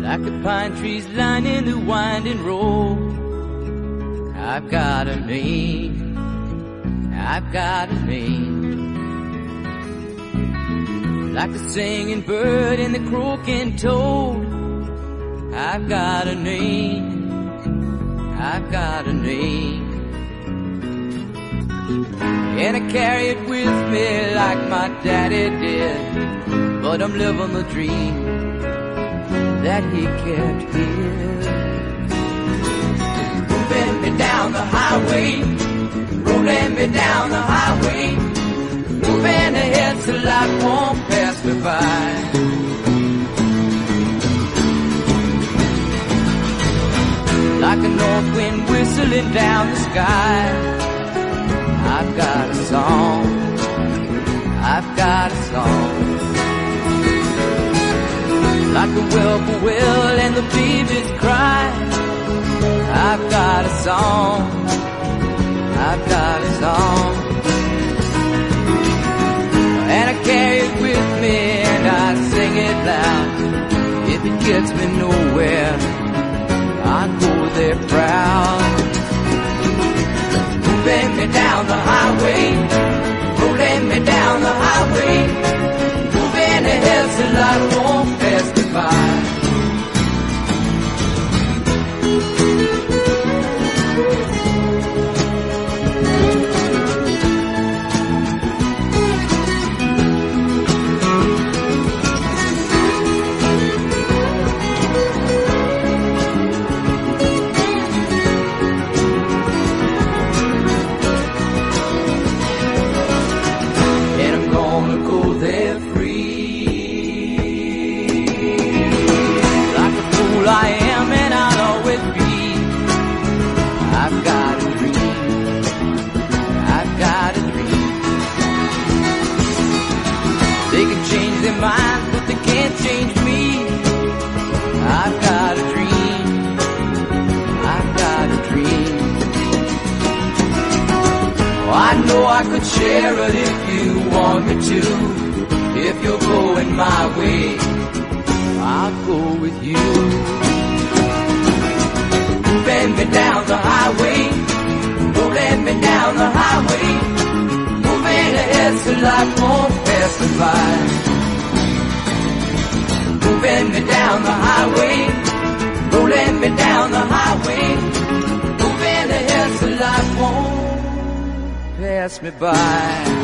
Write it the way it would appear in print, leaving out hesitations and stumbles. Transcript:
like the pine trees lining the winding road. I've got a name, I've got a name, like the singing bird and the croaking toad. I've got a name, I've got a name, and I carry it with me like my daddy did. But I'm living the dream that he kept here. Moving me down the highway, rolling me down the highway, moving ahead so life won't pass me by. Like a north wind whistling down the sky, I've got a song, I've got a song, like the whippoorwill and the babies cry. I've got a song, I've got a song, and I carry it with me and I sing it loud. If it gets me nowhere, I go there proud. Moving me down the highway, rolling me down the highway, moving ahead so life won't pass me by. They can change their mind, but they can't change me. I've got a dream, I've got a dream. Oh, I know I could share it if you want me to. If you're going my way, I'll go with you. Moving me down the highway, rolling me down the highway, moving ahead so life won't pass me by. Moving me down the highway, rolling me down the highway, moving ahead so life won't pass me by.